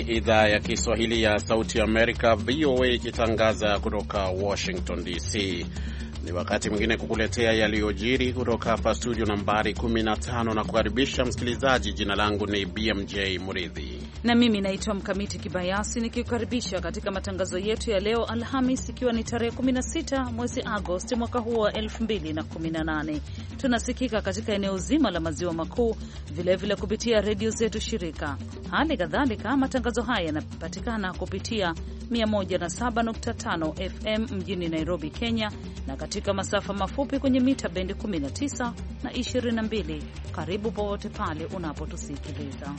idhaa ya Kiswahili ya Sauti ya Amerika, VOA, ikitangaza kutoka Washington DC. Ni wakati mwingine kukuletea yaliyojiri kutoka hapa studio nambari 15 na kukaribisha msikilizaji. Jina langu ni BMJ Muridhi na mimi naitwa Mkamiti Kibayasi, nikikukaribisha katika matangazo yetu ya leo Alhamis, ikiwa ni tarehe 16 mwezi Agosti mwaka huu wa 2018. Tunasikika katika eneo zima la maziwa makuu, vilevile kupitia redio zetu shirika. Hali kadhalika matangazo haya yanapatikana kupitia 107.5 FM mjini Nairobi, Kenya, na katika masafa mafupi kwenye mita bendi 19 na 22. Karibu popote pale unapotusikiliza.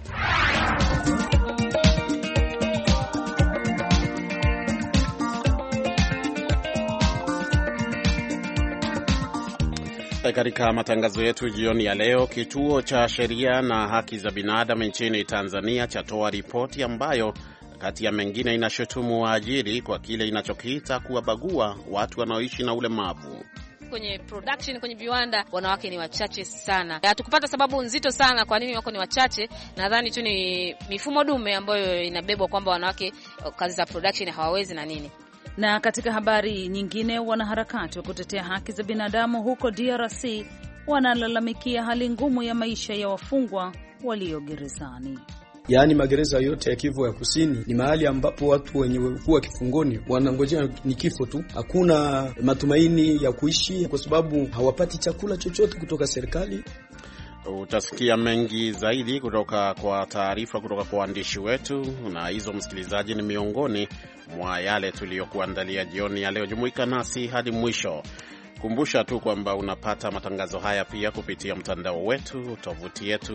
Katika matangazo yetu jioni ya leo, kituo cha sheria na haki za binadamu nchini Tanzania chatoa ripoti ambayo kati ya mengine inashutumu waajiri kwa kile inachokiita kuwabagua watu wanaoishi na ulemavu. Kwenye production, kwenye viwanda, wanawake ni wachache sana. Hatukupata sababu nzito sana kwa nini wako ni wachache. Nadhani tu ni mifumo dume ambayo inabebwa kwamba wanawake kazi za production hawawezi na nini. Na katika habari nyingine, wanaharakati wa kutetea haki za binadamu huko DRC wanalalamikia hali ngumu ya maisha ya wafungwa walio gerezani. Yaani magereza yote ya Kivu ya Kusini ni mahali ambapo watu wenye kuwa kifungoni wanangojea ni kifo tu. Hakuna matumaini ya kuishi kwa sababu hawapati chakula chochote kutoka serikali. Utasikia mengi zaidi kutoka kwa taarifa kutoka kwa waandishi wetu, na hizo msikilizaji ni miongoni mwa yale tuliyokuandalia jioni ya leo. Jumuika nasi hadi mwisho. Kumbusha tu kwamba unapata matangazo haya pia kupitia mtandao wetu, tovuti yetu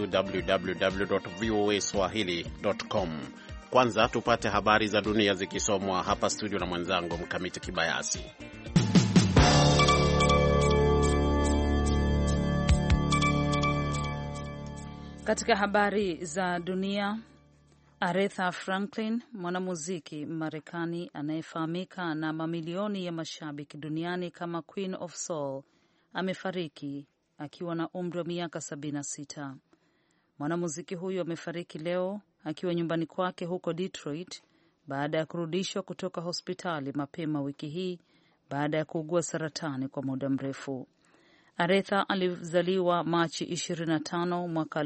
www.voaswahili.com. Kwanza tupate habari za dunia zikisomwa hapa studio na mwenzangu Mkamiti Kibayasi. Katika habari za dunia, Aretha Franklin, mwanamuziki Marekani anayefahamika na mamilioni ya mashabiki duniani kama Queen of Soul, amefariki akiwa na umri wa miaka 76. Mwanamuziki huyo amefariki leo akiwa nyumbani kwake huko Detroit baada ya kurudishwa kutoka hospitali mapema wiki hii baada ya kuugua saratani kwa muda mrefu. Aretha alizaliwa Machi 25 mwaka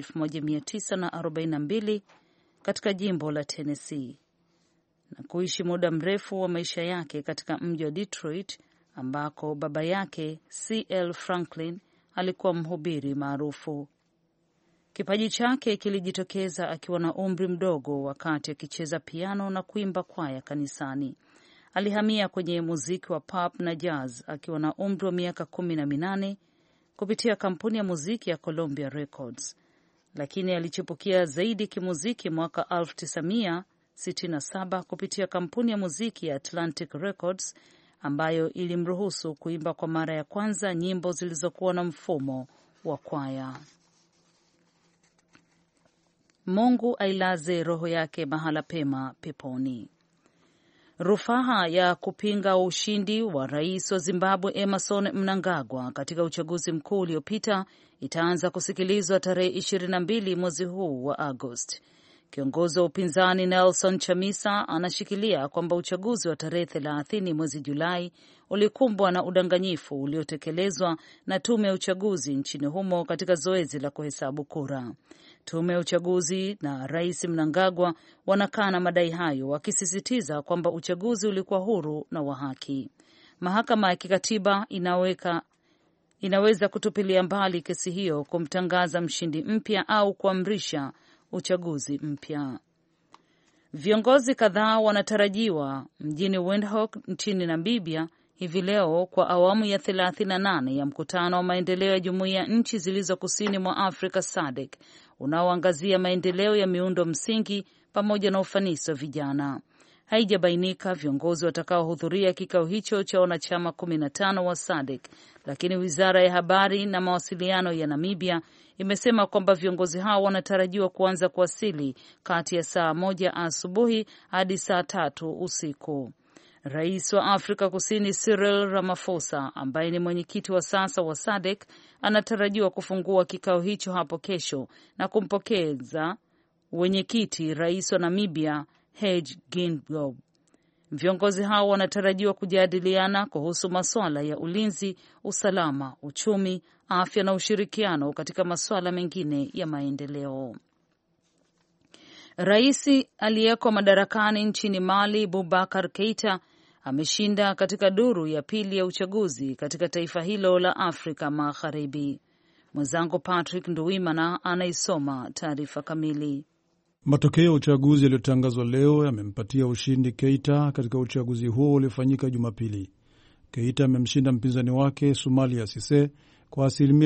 1942 katika jimbo la Tennessee na kuishi muda mrefu wa maisha yake katika mji wa Detroit ambako baba yake C.L. Franklin alikuwa mhubiri maarufu. Kipaji chake kilijitokeza akiwa na umri mdogo wakati akicheza piano na kuimba kwaya kanisani. Alihamia kwenye muziki wa pop na jazz akiwa na umri wa miaka 18 kupitia kampuni ya muziki ya Columbia Records, lakini alichipukia zaidi kimuziki mwaka 1967 kupitia kampuni ya muziki ya Atlantic Records ambayo ilimruhusu kuimba kwa mara ya kwanza nyimbo zilizokuwa na mfumo wa kwaya. Mungu ailaze roho yake mahala pema peponi. Rufaa ya kupinga ushindi wa rais wa Zimbabwe Emmerson Mnangagwa katika uchaguzi mkuu uliopita itaanza kusikilizwa tarehe 22 mwezi huu wa Agosti. Kiongozi wa upinzani Nelson Chamisa anashikilia kwamba uchaguzi wa tarehe 30 mwezi Julai ulikumbwa na udanganyifu uliotekelezwa na tume ya uchaguzi nchini humo katika zoezi la kuhesabu kura. Tume ya uchaguzi na Rais Mnangagwa wanakana madai hayo, wakisisitiza kwamba uchaguzi ulikuwa huru na wa haki. Mahakama ya kikatiba inaweza kutupilia mbali kesi hiyo, kumtangaza mshindi mpya au kuamrisha uchaguzi mpya. Viongozi kadhaa wanatarajiwa mjini Windhoek nchini Namibia hivi leo kwa awamu ya 38 ya mkutano wa maendeleo ya Jumuiya ya Nchi zilizo kusini mwa Afrika SADC unaoangazia maendeleo ya miundo msingi pamoja na ufanisi wa vijana. Haijabainika viongozi watakaohudhuria kikao hicho cha wanachama 15 wa SADC, lakini Wizara ya Habari na Mawasiliano ya Namibia imesema kwamba viongozi hao wanatarajiwa kuanza kuwasili kati ya saa 1 asubuhi hadi saa 3 usiku. Rais wa Afrika Kusini Cyril Ramaphosa, ambaye ni mwenyekiti wa sasa wa SADC, anatarajiwa kufungua kikao hicho hapo kesho na kumpokeza wenyekiti rais wa Namibia Hage Geingob. Viongozi hao wanatarajiwa kujadiliana kuhusu masuala ya ulinzi, usalama, uchumi, afya na ushirikiano katika masuala mengine ya maendeleo. Rais aliyeko madarakani nchini Mali, Boubacar Keita, ameshinda katika duru ya pili ya uchaguzi katika taifa hilo la Afrika Magharibi. Mwenzangu Patrick Nduwimana anaisoma taarifa kamili. Matokeo ya uchaguzi yaliyotangazwa leo yamempatia ushindi Keita katika uchaguzi huo uliofanyika Jumapili. Keita amemshinda mpinzani wake Soumalia Cisse kwa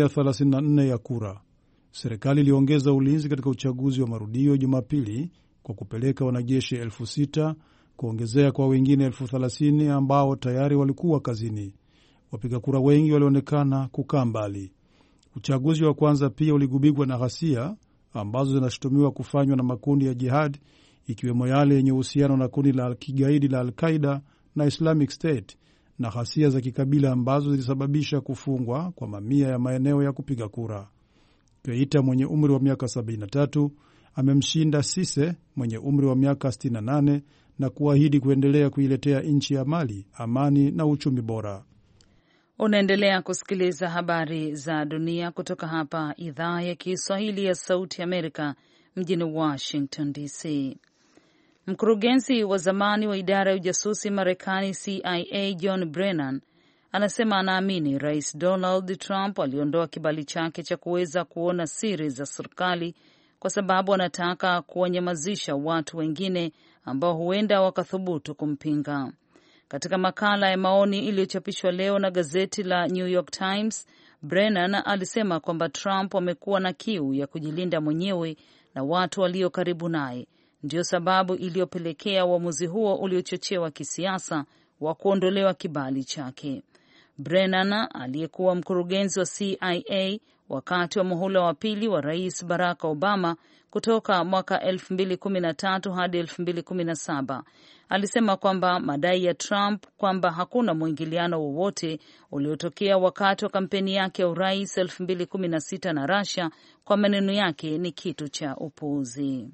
34% ya kura. Serikali iliongeza ulinzi katika uchaguzi wa marudio Jumapili kwa kupeleka wanajeshi 6,000 kuongezea kwa wengine 30,000 ambao tayari walikuwa kazini. Wapiga kura wengi walionekana kukaa mbali. Uchaguzi wa kwanza pia uligubikwa na ghasia ambazo zinashutumiwa kufanywa na makundi ya jihad, ikiwemo yale yenye uhusiano na kundi la kigaidi la Al-Qaeda na Islamic State, na ghasia za kikabila ambazo zilisababisha kufungwa kwa mamia ya maeneo ya kupiga kura. Keita mwenye umri wa miaka 73 amemshinda Cisse mwenye umri wa miaka 68 na kuahidi kuendelea kuiletea nchi ya Mali amani na uchumi bora. Unaendelea kusikiliza habari za dunia kutoka hapa idhaa ya Kiswahili ya Sauti Amerika mjini Washington DC. Mkurugenzi wa zamani wa idara ya ujasusi Marekani CIA John Brennan anasema anaamini Rais Donald Trump aliondoa kibali chake cha kuweza kuona siri za serikali kwa sababu anataka kuwanyamazisha watu wengine ambao huenda wakathubutu kumpinga. Katika makala ya maoni iliyochapishwa leo na gazeti la New York Times, Brennan alisema kwamba Trump amekuwa na kiu ya kujilinda mwenyewe na watu walio karibu naye, ndio sababu iliyopelekea uamuzi huo uliochochewa kisiasa wa kuondolewa kibali chake. Brennan aliyekuwa mkurugenzi wa CIA wakati wa muhula wa pili wa Rais Barack Obama kutoka mwaka 2013 hadi 2017 alisema kwamba madai ya Trump kwamba hakuna mwingiliano wowote uliotokea wakati wa kampeni yake ya urais 2016 na Russia, kwa maneno yake, ni kitu cha upuuzi.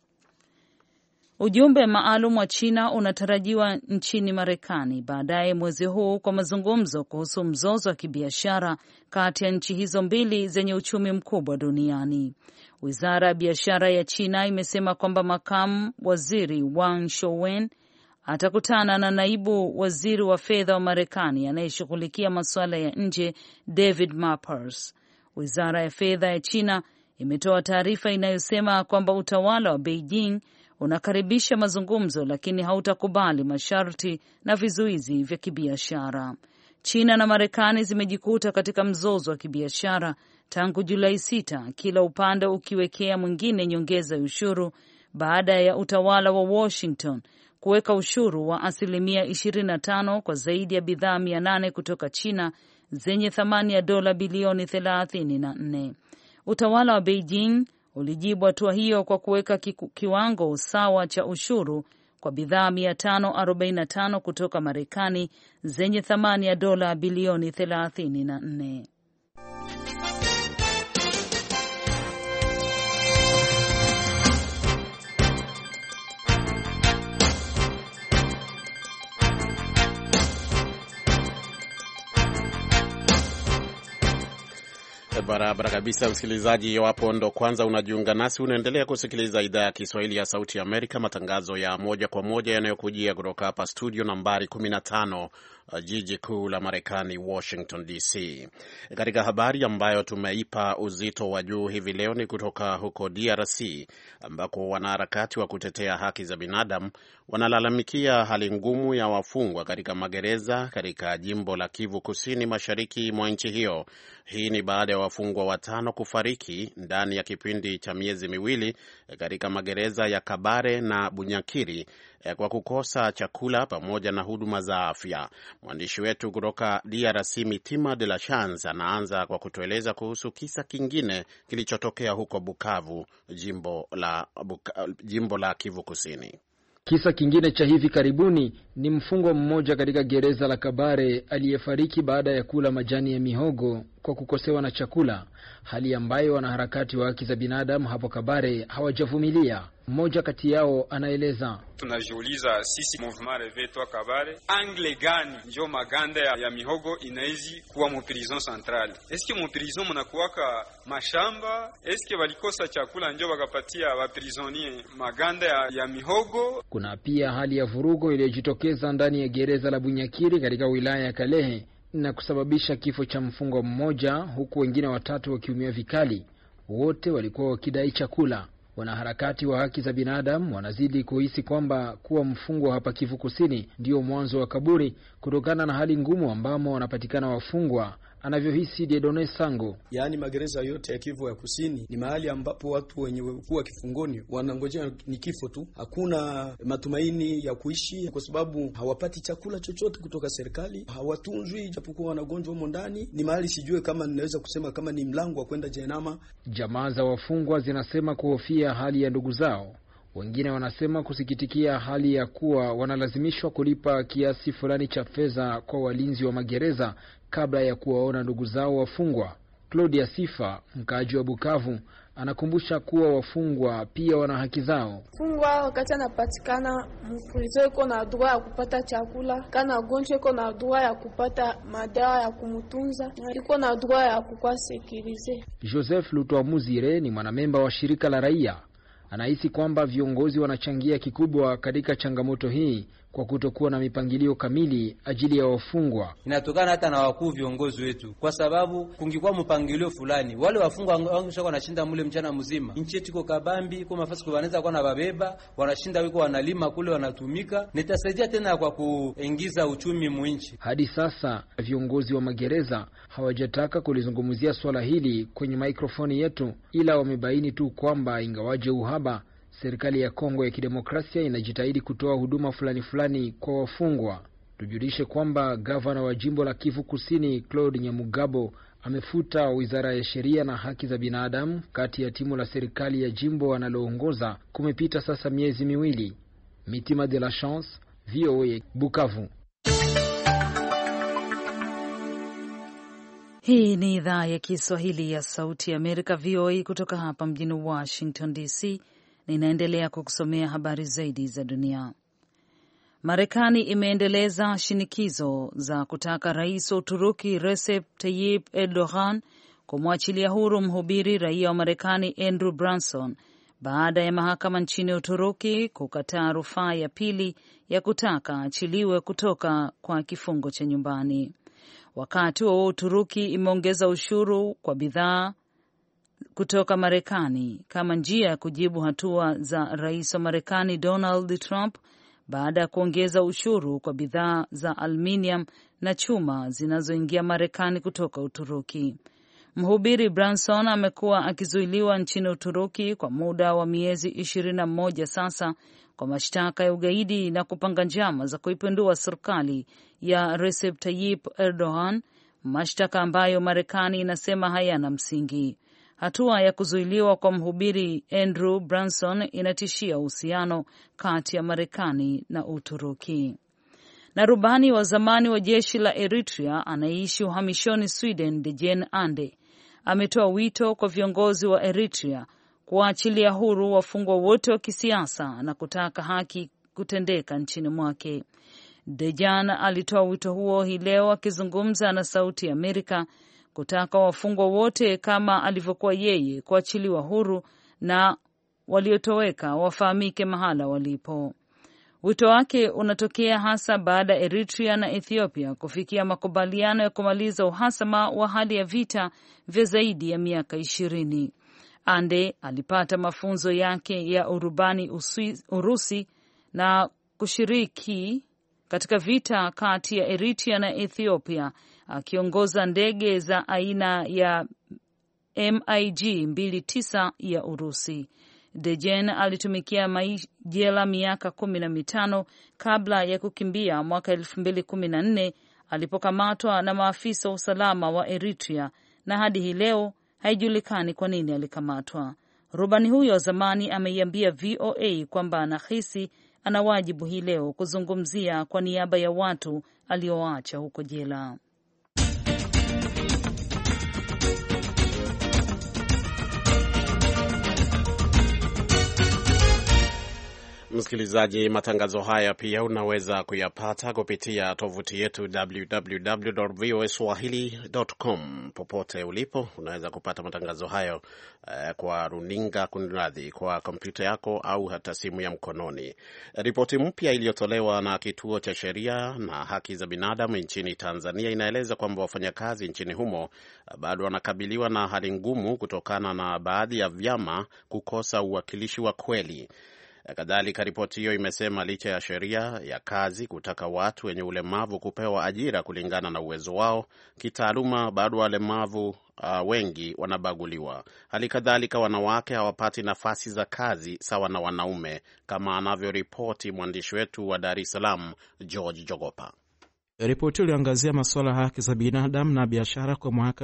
Ujumbe maalum wa China unatarajiwa nchini Marekani baadaye mwezi huu kwa mazungumzo kuhusu mzozo wa kibiashara kati ya nchi hizo mbili zenye uchumi mkubwa duniani. Wizara ya biashara ya China imesema kwamba makamu waziri Wang Shouwen atakutana na naibu waziri wa fedha wa Marekani anayeshughulikia masuala ya nje David Mappers. Wizara ya fedha ya China imetoa taarifa inayosema kwamba utawala wa Beijing unakaribisha mazungumzo lakini hautakubali masharti na vizuizi vya kibiashara. China na Marekani zimejikuta katika mzozo wa kibiashara tangu Julai 6, kila upande ukiwekea mwingine nyongeza ya ushuru baada ya utawala wa Washington kuweka ushuru wa 25% kwa zaidi ya bidhaa 800 kutoka China zenye thamani ya dola bilioni 34. Utawala wa Beijing ulijibu hatua hiyo kwa kuweka kiwango sawa cha ushuru kwa bidhaa 545 kutoka Marekani zenye thamani ya dola bilioni 34. Barabara kabisa, msikilizaji. Iwapo ndo kwanza unajiunga nasi, unaendelea kusikiliza idhaa ya Kiswahili ya Sauti ya Amerika, matangazo ya moja kwa moja yanayokujia kutoka hapa studio nambari 15, jiji kuu la Marekani, Washington DC. Katika habari ambayo tumeipa uzito wa juu hivi leo ni kutoka huko DRC, ambako wanaharakati wa kutetea haki za binadamu wanalalamikia hali ngumu ya wafungwa katika magereza katika jimbo la Kivu Kusini, mashariki mwa nchi hiyo. Hii ni baada ya wafungwa 5 kufariki ndani ya kipindi cha miezi miwili katika magereza ya Kabare na Bunyakiri kwa kukosa chakula pamoja na huduma za afya. Mwandishi wetu kutoka DRC Mitima de la Chance anaanza kwa kutueleza kuhusu kisa kingine kilichotokea huko Bukavu, jimbo la Kivu Kusini. Kisa kingine cha hivi karibuni ni mfungwa mmoja katika gereza la Kabare aliyefariki baada ya kula majani ya mihogo kwa kukosewa na chakula, hali ambayo wanaharakati wa haki za binadamu hapo Kabare hawajavumilia. Mmoja kati yao anaeleza: tunajiuliza sisi Mouvement Reve Toi Kabare, angle gani ndio maganda ya mihogo inaizi kuwa mu prison centrale? Eske mu prison mnakuwaka mashamba? Eske walikosa chakula ndio wakapatia wa prisonnier maganda ya mihogo? Kuna pia hali ya vurugo iliyojitokeza ndani ya gereza la Bunyakiri katika wilaya ya Kalehe na kusababisha kifo cha mfungwa mmoja, huku wengine 3 wakiumia vikali. Wote walikuwa wakidai chakula. Wanaharakati wa haki za binadamu wanazidi kuhisi kwamba kuwa mfungwa hapa Kivu Kusini ndio mwanzo wa kaburi, kutokana na hali ngumu ambamo wanapatikana wafungwa, anavyohisi Dieudonne Sango. Yaani magereza yote ya Kivu ya Kusini ni mahali ambapo watu wenye kuwa kifungoni wanangojea ni kifo tu. Hakuna matumaini ya kuishi kwa sababu hawapati chakula chochote kutoka serikali, hawatunzwi japokuwa wanagonjwa humo ndani. Ni mahali sijue kama ninaweza kusema kama ni mlango wa kwenda jehanamu. Jamaa za wafungwa zinasema kuhofia hali ya ndugu zao. Wengine wanasema kusikitikia hali ya kuwa wanalazimishwa kulipa kiasi fulani cha fedha kwa walinzi wa magereza kabla ya kuwaona ndugu zao wafungwa. Claudia Sifa, mkaaji wa Bukavu, anakumbusha kuwa wafungwa pia wana haki zao. Fungwa wakati anapatikana mfurizo iko na droit ya kupata chakula, kana gonjwa iko na droit ya kupata madawa ya kumutunza, iko na droit ya kukua sekirize. Joseph Lutwamuzire ni mwanamemba wa shirika la raia. Anahisi kwamba viongozi wanachangia kikubwa katika changamoto hii kwa kutokuwa na mipangilio kamili ajili ya wafungwa. Inatokana hata na wakuu viongozi wetu, kwa sababu kungikuwa mpangilio fulani, wale wafungwa wangesha wanashinda mule mchana mzima. Nchi yetu iko kabambi, kwa mafasi kubaneza kwa na babeba, wanashinda wiko wanalima kule wanatumika. Nitasaidia tena kwa kuingiza uchumi mwinchi. Hadi sasa viongozi wa magereza hawajataka kulizungumzia swala hili kwenye mikrofoni yetu, ila wamebaini tu kwamba ingawaje uhaba, serikali ya Kongo ya Kidemokrasia inajitahidi kutoa huduma fulani kwa wafungwa. Tujulishe kwamba gavana wa jimbo la Kivu Kusini Claude Nyamugabo amefuta wizara ya sheria na haki za binadamu kati ya timu la serikali ya jimbo analoongoza. Kumepita sasa miezi 2. Mitima de la Chance, VOA, Bukavu. Hii ni idhaa ya Kiswahili ya Sauti ya Amerika, VOA, kutoka hapa mjini Washington DC. Ninaendelea kukusomea habari zaidi za dunia. Marekani imeendeleza shinikizo za kutaka rais wa Uturuki Recep Tayyip Erdogan kumwachilia huru mhubiri raia wa Marekani Andrew Branson baada ya mahakama nchini Uturuki kukataa rufaa ya pili ya kutaka achiliwe kutoka kwa kifungo cha nyumbani. Wakati wa Uturuki imeongeza ushuru kwa bidhaa kutoka Marekani kama njia ya kujibu hatua za rais wa Marekani Donald Trump baada ya kuongeza ushuru kwa bidhaa za aluminium na chuma zinazoingia Marekani kutoka Uturuki. Mhubiri Branson amekuwa akizuiliwa nchini Uturuki kwa muda wa miezi 21 sasa kwa mashtaka ya ugaidi na kupanga njama za kuipindua serikali ya Recep Tayyip Erdogan, mashtaka ambayo Marekani inasema hayana msingi. Hatua ya kuzuiliwa kwa mhubiri Andrew Branson inatishia uhusiano kati ya Marekani na Uturuki. Na rubani wa zamani wa jeshi la Eritrea anayeishi uhamishoni Sweden, Dejen Ande, ametoa wito kwa viongozi wa Eritrea kuwaachilia huru wafungwa wote wa kisiasa na kutaka haki kutendeka nchini mwake. Dejan alitoa wito huo hii leo akizungumza na Sauti ya Amerika kutaka wafungwa wote kama alivyokuwa yeye kuachiliwa huru na waliotoweka wafahamike mahala walipo. Wito wake unatokea hasa baada ya Eritrea na Ethiopia kufikia makubaliano ya kumaliza uhasama wa hali ya vita vya zaidi ya miaka 20. Ande alipata mafunzo yake ya urubani Urusi na kushiriki katika vita kati ya Eritrea na Ethiopia akiongoza ndege za aina ya MiG-29 ya Urusi. Dejen alitumikia jela miaka 15 kabla ya kukimbia mwaka 2014 alipokamatwa na maafisa wa usalama wa Eritrea, na hadi hii leo haijulikani kwa nini alikamatwa. Rubani huyo wa zamani ameiambia VOA kwamba anahisi ana wajibu hii leo kuzungumzia kwa niaba ya watu alioacha huko jela. Msikilizaji, matangazo haya pia unaweza kuyapata kupitia tovuti yetu www.voaswahili.com. Popote ulipo unaweza kupata matangazo hayo kwa runinga, kwa kompyuta yako au hata simu ya mkononi. Ripoti mpya iliyotolewa na Kituo cha Sheria na Haki za Binadamu nchini Tanzania inaeleza kwamba wafanyakazi nchini humo bado wanakabiliwa na hali ngumu kutokana na baadhi ya vyama kukosa uwakilishi wa kweli. Kadhalika, ripoti hiyo imesema licha ya sheria ya kazi kutaka watu wenye ulemavu kupewa ajira kulingana na uwezo wao kitaaluma, bado walemavu wengi wanabaguliwa. Hali kadhalika, wanawake hawapati nafasi za kazi sawa na wanaume, kama anavyoripoti mwandishi wetu wa Dar es Salaam George Jogopa. Ripoti iliangazia masuala ya haki za binadamu na biashara kwa mwaka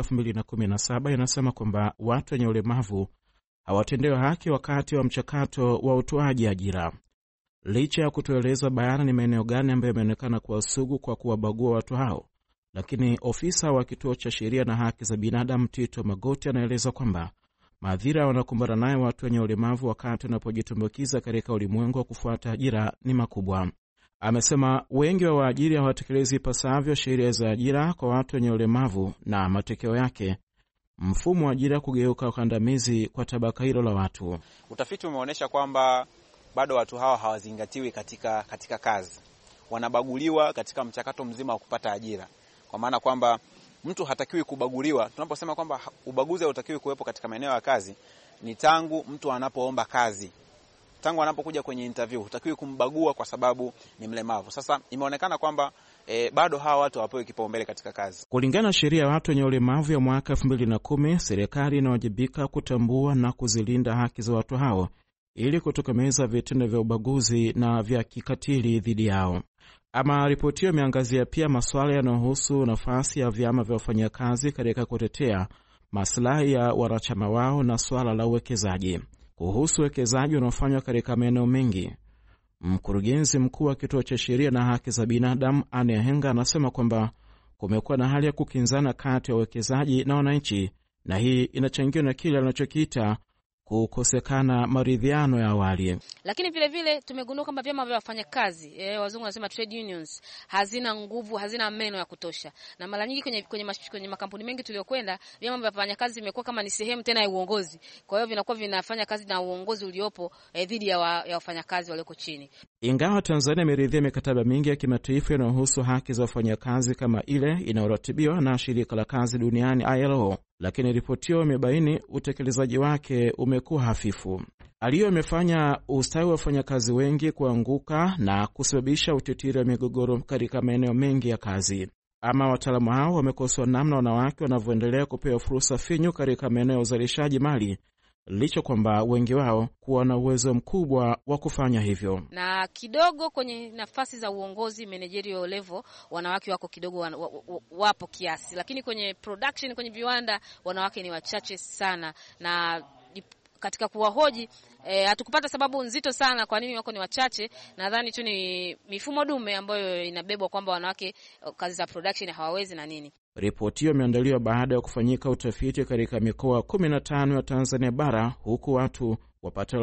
2017 inasema kwamba watu wenye ulemavu hawatendewi haki wakati wa mchakato wa utoaji ajira. Licha ya kutueleza bayana ni maeneo gani ambayo yameonekana kuwa sugu kwa kuwabagua watu hao, lakini ofisa wa Kituo cha Sheria na Haki za Binadamu Tito Magoti anaeleza kwamba madhira wanakumbana nayo watu wenye ulemavu wakati wanapojitumbukiza katika ulimwengu wa kufuata ajira ni makubwa. Amesema wengi wa waajiri hawatekelezi ipasavyo sheria za ajira kwa watu wenye ulemavu, na matokeo yake mfumo wa ajira kugeuka ukandamizi kwa tabaka hilo la watu. Utafiti umeonyesha kwamba bado watu hawa hawazingatiwi katika kazi. Wanabaguliwa katika mchakato mzima wa kupata ajira. Kwa maana kwamba mtu hatakiwi kubaguliwa. Tunaposema kwamba ubaguzi hautakiwi kuwepo katika maeneo ya kazi, ni tangu mtu anapoomba kazi. Tangu anapokuja kwenye interview, hutakiwi kumbagua kwa sababu ni mlemavu. Sasa imeonekana kwamba bado hawa watu hawapewi kipaumbele katika kazi. Kulingana na sheria ya watu wenye ulemavu ya mwaka 2010, serikali inawajibika kutambua na kuzilinda haki za watu hao ili kutokomeza vitendo vya ubaguzi na vya kikatili dhidi yao. Ama ripoti hiyo imeangazia pia masuala yanayohusu nafasi ya vyama vya wafanyakazi katika kutetea maslahi ya wanachama wao na swala la uwekezaji. Kuhusu uwekezaji unaofanywa katika maeneo mengi, mkurugenzi mkuu wa Kituo cha Sheria na Haki za Binadamu Ania Henga anasema kwamba kumekuwa na hali ya kukinzana kati ya wawekezaji na wananchi, na hii inachangiwa na kile anachokiita kukosekana maridhiano ya awali. Lakini vile vile tumegundua kwamba vyama vya wafanyakazi, wazungu wanasema trade unions, hazina nguvu, hazina meno ya kutosha. Na mara nyingi kwenye makampuni mengi tuliokwenda, vyama vya wafanyakazi vimekuwa kama ni sehemu tena ya uongozi. Kwa hiyo vinakuwa vinafanya kazi na uongozi uliopo dhidi ya wafanyakazi walioko chini. Ingawa Tanzania imeridhia mikataba mingi ya kimataifa inayohusu haki za wafanyakazi kama ile inayoratibiwa na Shirika la Kazi Duniani ILO, lakini ripoti hiyo imebaini utekelezaji wake umekuwa hafifu. Aliyo imefanya ustawi wa wafanyakazi wengi kuanguka na kusababisha utitiri wa migogoro katika maeneo mengi ya kazi. Ama wataalamu hao wamekosoa namna wanawake wanavyoendelea kupewa fursa finyu katika maeneo ya uzalishaji mali, licha kwamba wengi wao kuwa na uwezo mkubwa wa kufanya hivyo. Na kidogo kwenye nafasi za uongozi managerial level wanawake wako kidogo, wapo kiasi, lakini kwenye production, kwenye viwanda wanawake ni wachache sana. Na katika kuwahoji hatukupata sababu nzito sana kwa nini wako ni wachache. Nadhani tu ni mifumo dume ambayo inabebwa kwamba wanawake kazi za production hawawezi na nini. Ripoti hiyo imeandaliwa baada ya kufanyika utafiti katika mikoa 15 ya Tanzania bara, huku watu wapata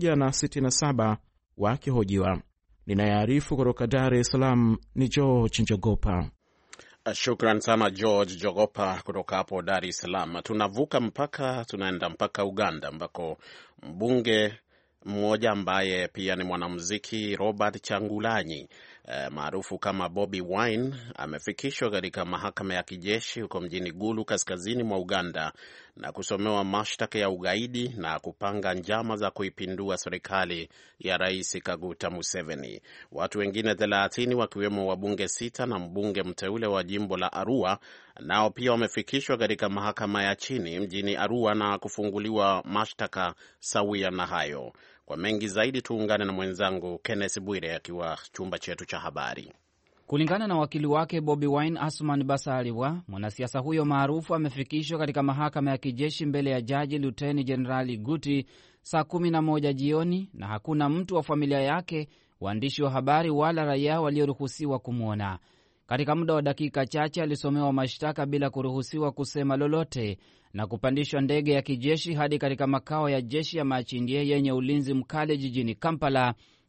1067 wakihojiwa. Ninayaarifu kutoka Dar es Salaam ni George Jogopa. Shukran sana George Jogopa kutoka hapo Dar es Salaam. Tunavuka mpaka, tunaenda mpaka Uganda ambako mbunge mmoja ambaye pia ni mwanamuziki Robert Changulanyi maarufu kama Bobi Wine amefikishwa katika mahakama ya kijeshi huko mjini Gulu kaskazini mwa Uganda na kusomewa mashtaka ya ugaidi na kupanga njama za kuipindua serikali ya Rais Kaguta Museveni. Watu wengine 30 wakiwemo wabunge 6 na mbunge mteule wa jimbo la Arua nao pia wamefikishwa katika mahakama ya chini mjini Arua na kufunguliwa mashtaka sawia na hayo. Kwa mengi zaidi tuungane na mwenzangu Kenneth Bwire akiwa chumba chetu cha habari. Kulingana na wakili wake Bobi Wine, Asuman Basalirwa, mwanasiasa huyo maarufu amefikishwa katika mahakama ya kijeshi mbele ya jaji Luteni Jenerali Guti saa 11 jioni, na hakuna mtu wa familia yake, waandishi wa habari wala raia walioruhusiwa kumwona. Katika muda wa dakika chache alisomewa mashtaka bila kuruhusiwa kusema lolote na kupandishwa ndege ya kijeshi hadi katika makao ya jeshi ya Machindie yenye ulinzi mkali jijini Kampala,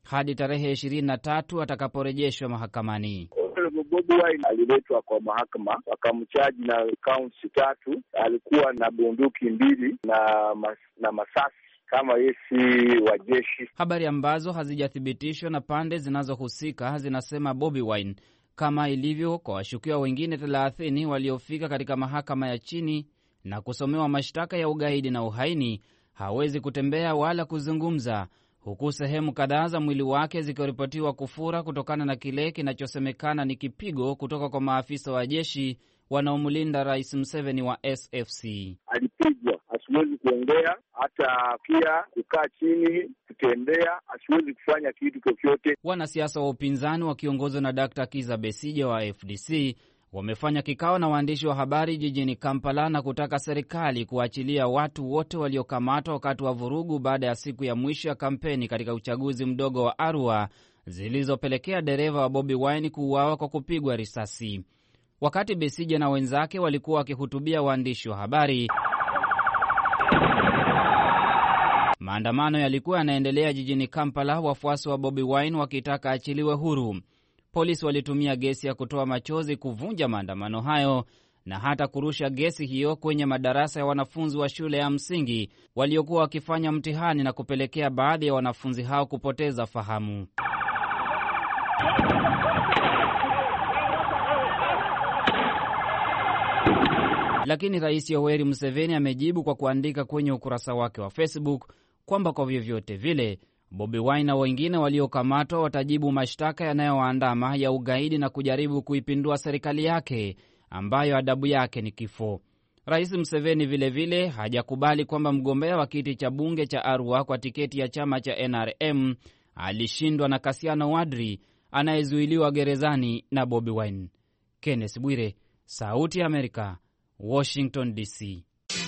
hadi tarehe 23 atakaporejeshwa mahakamani. Bobi Wine aliletwa kwa mahakama, wakamchaji na counts 3. Alikuwa na bunduki 2 na masasi kama yesi wa jeshi. Habari ambazo hazijathibitishwa na pande zinazohusika zinasema Bobi Wine, kama ilivyo kwa washukiwa wengine 30 waliofika katika mahakama ya chini na kusomewa mashtaka ya ugaidi na uhaini, hawezi kutembea wala kuzungumza, huku sehemu kadhaa za mwili wake zikiripotiwa kufura kutokana na kile kinachosemekana ni kipigo kutoka kwa maafisa wa jeshi wanaomlinda Rais Museveni wa SFC. Alipigwa, asiwezi kuongea, hata pia kukaa chini, kutembea, asiwezi kufanya kitu chochote. Wanasiasa wa upinzani wakiongozwa na Dr. Kizza Besigye wa FDC wamefanya kikao na waandishi wa habari jijini Kampala na kutaka serikali kuachilia watu wote waliokamatwa wakati wa vurugu baada ya siku ya mwisho ya kampeni katika uchaguzi mdogo wa Arua zilizopelekea dereva wa Bobi Wine kuuawa kwa kupigwa risasi. Wakati Besigye na wenzake walikuwa wakihutubia waandishi wa habari, maandamano yalikuwa yanaendelea jijini Kampala, wafuasi wa Bobi Wine wakitaka achiliwe huru. Polisi walitumia gesi ya kutoa machozi kuvunja maandamano hayo na hata kurusha gesi hiyo kwenye madarasa ya wanafunzi wa shule ya msingi waliokuwa wakifanya mtihani na kupelekea baadhi ya wanafunzi hao kupoteza fahamu. Lakini Rais Yoweri Museveni amejibu kwa kuandika kwenye ukurasa wake wa Facebook kwamba kwa vyovyote vile Bobi Wine na wengine waliokamatwa watajibu mashtaka yanayowaandama ya ugaidi na kujaribu kuipindua serikali yake ambayo adabu yake ni kifo. Rais Museveni vilevile hajakubali kwamba mgombea wa kiti cha bunge cha Arua kwa tiketi ya chama cha NRM alishindwa na Kasiano Wadri anayezuiliwa gerezani na Bobi Wine. Kenneth Bwire, Sauti ya Amerika, Washington DC.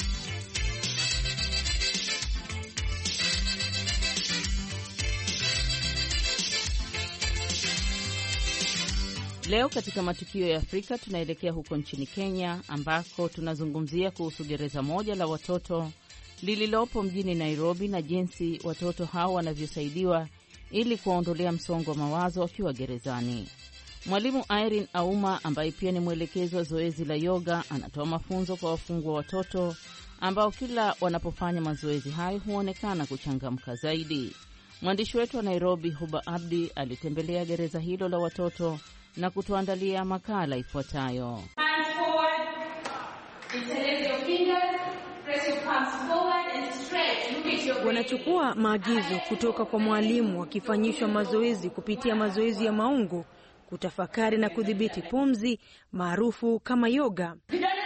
Leo katika matukio ya Afrika tunaelekea huko nchini Kenya ambako tunazungumzia kuhusu gereza moja la watoto lililopo mjini Nairobi na jinsi watoto hao wanavyosaidiwa ili kuwaondolea msongo wa mawazo wakiwa gerezani. Mwalimu Irene Auma ambaye pia ni mwelekezi wa zoezi la yoga anatoa mafunzo kwa wafungwa watoto ambao kila wanapofanya mazoezi hayo huonekana kuchangamka zaidi. Mwandishi wetu wa Nairobi Huba Abdi alitembelea gereza hilo la watoto na kutuandalia makala ifuatayo. Wanachukua maagizo kutoka kwa mwalimu wakifanyishwa mazoezi kupitia mazoezi ya maungo, kutafakari na kudhibiti pumzi maarufu kama yoga.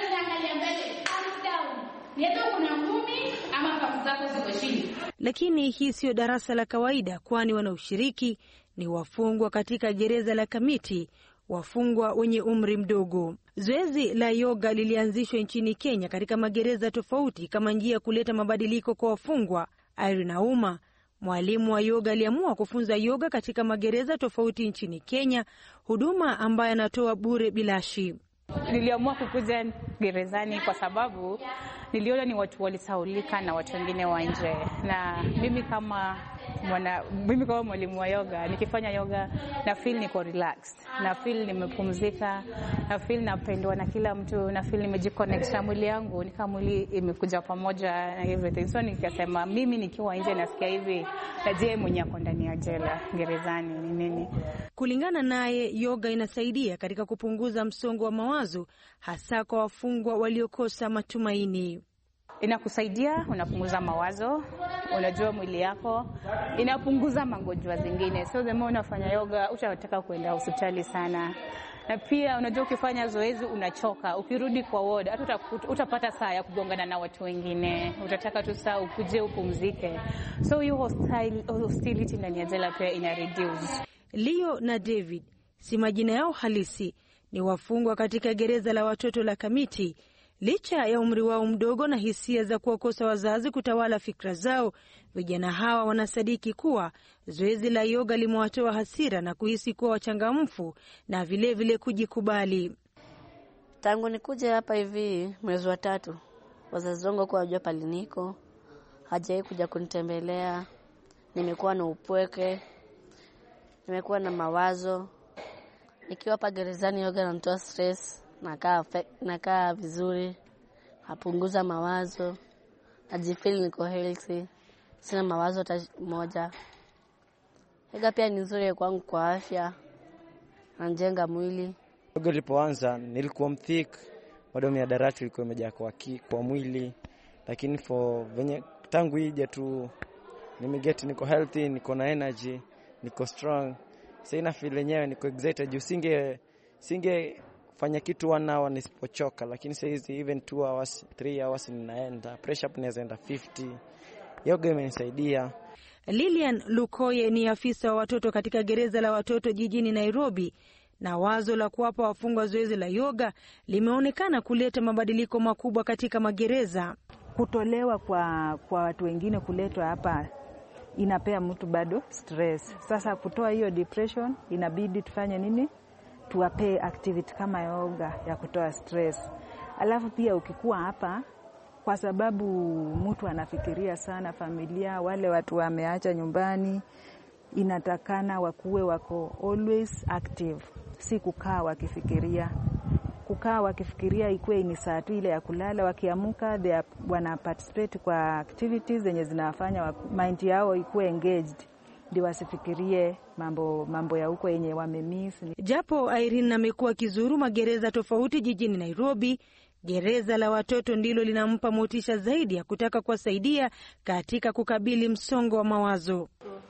Lakini hii sio darasa la kawaida, kwani wanaoshiriki ni wafungwa katika gereza la Kamiti, wafungwa wenye umri mdogo. Zoezi la yoga lilianzishwa nchini Kenya katika magereza tofauti kama njia ya kuleta mabadiliko kwa wafungwa. Irene Auma, mwalimu wa yoga, aliamua kufunza yoga katika magereza tofauti nchini Kenya, huduma ambayo anatoa bure bilashi. Niliamua kukuja gerezani kwa sababu niliona ni watu walisaulika na watu wengine wa nje, na mimi kama mwalimu wa yoga nikifanya yoga na feel niko relaxed, na feel nimepumzika, na feel napendwa na kila mtu, na feel nimejiconnect na mwili yangu, ni kama mwili imekuja pamoja na everything. So nikasema mimi nikiwa nje nasikia hivi, je, mwenye ako ndani ya jela gerezani ni nini? Kulingana naye, yoga inasaidia katika kupunguza msongo wa mawazo, hasa kwa wafungwa waliokosa matumaini. Inakusaidia, unapunguza mawazo, unajua mwili yako, inapunguza magonjwa zingine. So the more unafanya yoga, utataka kwenda hospitali sana. Na pia unajua ukifanya zoezi unachoka, ukirudi kwa ward hata utapata saa ya kugongana na watu wengine, utataka tu saa ukuje upumzike. So hiyo hostility ndani ya jela pia ina reduce. Leo na David si majina yao halisi, ni wafungwa katika gereza la watoto la Kamiti. Licha ya umri wao mdogo na hisia za kuwakosa wazazi kutawala fikra zao, vijana hawa wanasadiki kuwa zoezi la yoga limewatoa hasira na kuhisi kuwa wachangamfu na vile kujikubali. Tangu nikuje hapa hivi mwezi wa 3, wazazi wangu kwa wajua pali niko, hajai kuja kunitembelea, nimekuwa na upweke. nimekuwa na mawazo. Nikiwa hapa gerezani yoga inanitoa stress, nakaa vizuri, napunguza mawazo, najifeel niko healthy, sina mawazo hata moja. Yoga pia ni nzuri kwangu kwa afya, najenga mwili. Yoga ilipoanza nilikuwa mthik, bado mihadarati ilikuwa imejaa kwa mwili, lakini venye tangu ije tu nimegeti, niko healthy, niko na energy, niko strong. Sasa ina feel yenyewe niko excited, singe fanya kitu 1 hour nisipochoka, lakini sasa hizi even 2 hours 3 hours ninaenda, pressure up inaenda 50. Yoga imenisaidia. Lilian Lukoye ni afisa wa watoto katika gereza la watoto jijini Nairobi, na wazo la kuwapa wafungwa zoezi la yoga limeonekana kuleta mabadiliko makubwa katika magereza. Kutolewa kwa watu wengine kuletwa hapa inapea mtu bado stress. Sasa kutoa hiyo depression inabidi tufanye nini? Tuwape activity kama yoga ya kutoa stress. Alafu pia ukikuwa hapa, kwa sababu mtu anafikiria sana familia, wale watu wameacha nyumbani, inatakana wako always active, si kukaa wakifikiria. Kukaa wakifikiria ikuwe ni saa tu ile ya kulala, wakiamuka wana participate kwa activities zenye zinafanya mind yao ikuwe engaged, ndio wasifikirie mambo ya huko yenye wamemiss. Japo Irene amekuwa kizuru magereza tofauti jijini Nairobi, gereza la watoto ndilo linampa motisha zaidi ya kutaka kuwasaidia katika kukabili msongo wa mawazo.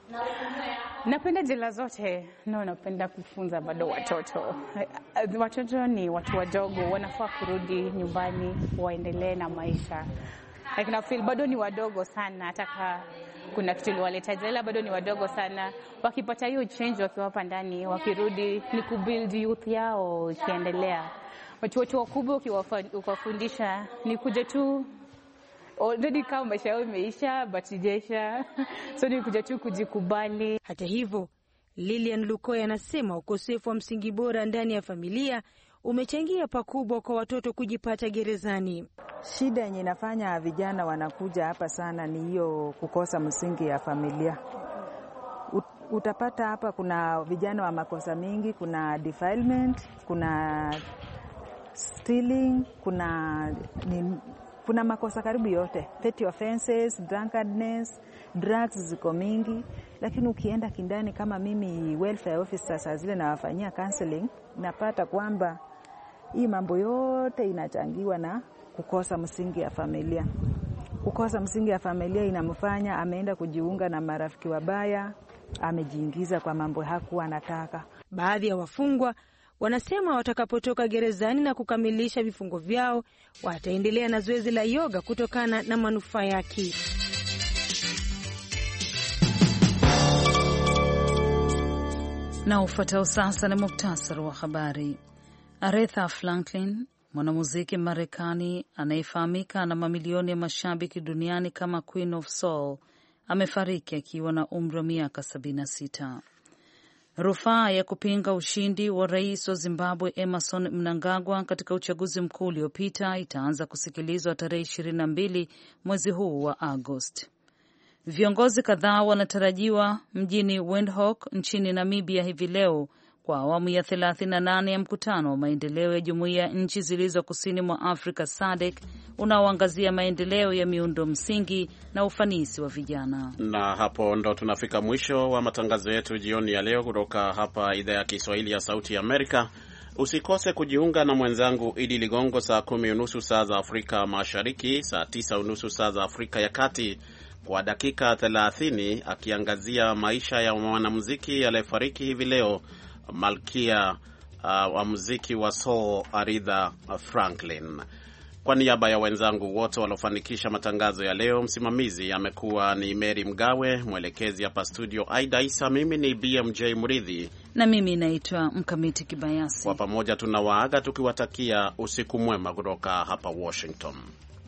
Napenda jela zote. Napenda kufunza bado watoto. Watoto ni watu wadogo, wanafaa kurudi nyumbani waendelee na maisha. Like na feel bado ni wadogo sana, hata kuna kitu liwaleta jela bado ni wadogo sana. Wakipata hiyo change wakiwa hapa ndani, wakirudi ni kubuild youth yao ikiendelea. Watu wakubwa ukiwafundisha ni kuja tu already kama maisha yao imeisha, batijesha. So ni kuja tu kujikubali. Hata hivyo, Lilian Lukoye anasema ukosefu wa msingi bora ndani ya familia umechangia pakubwa kwa watoto kujipata gerezani. Shida yenye inafanya vijana wanakuja hapa sana ni hiyo kukosa msingi ya familia. Utapata hapa kuna vijana wa makosa mingi, kuna defilement, kuna stealing, kuna makosa karibu yote, petty offenses, drunkenness, drugs ziko mingi. Lakini ukienda kindani kama mimi welfare officer saa zile nawafanyia counseling, napata kwamba hii mambo yote inachangiwa na kukosa msingi ya familia. Kukosa msingi ya familia inamfanya ameenda kujiunga na marafiki wabaya, amejiingiza kwa mambo hakuwa anataka. Baadhi ya wafungwa wanasema watakapotoka gerezani na kukamilisha vifungo vyao, wataendelea na zoezi la yoga kutokana na manufaa yake. Na ufuatao sasa ni muktasari wa habari. Aretha Franklin, mwanamuziki Marekani anayefahamika na mamilioni ya mashabiki duniani kama Queen of Soul, amefariki akiwa na umri wa miaka 76. Rufaa ya kupinga ushindi wa rais wa Zimbabwe Emmerson Mnangagwa katika uchaguzi mkuu uliopita itaanza kusikilizwa tarehe 22 mwezi huu wa Agosti. Viongozi kadhaa wanatarajiwa mjini Windhoek nchini Namibia hivi leo kwa awamu ya 38 ya mkutano wa maendeleo ya jumuiya ya nchi zilizo kusini mwa Afrika SADC unaoangazia maendeleo ya miundo msingi na ufanisi wa vijana. Na hapo ndo tunafika mwisho wa matangazo yetu jioni ya leo kutoka hapa idhaa ya Kiswahili ya Sauti ya Amerika. Usikose kujiunga na mwenzangu Idi Ligongo saa 10:30 saa za Afrika Mashariki, saa 9:30 saa za Afrika ya Kati, kwa dakika 30 akiangazia maisha ya mwanamuziki aliyefariki hivi leo, malkia wa muziki wa soul Aretha Franklin. Kwa niaba ya wenzangu wote waliofanikisha matangazo ya leo, msimamizi amekuwa ni Mary Mgawe, mwelekezi hapa studio Aida Isa, mimi ni BMJ Muridhi na mimi naitwa Mkamiti Kibayasi. Kwa pamoja tunawaaga tukiwatakia usiku mwema kutoka hapa Washington.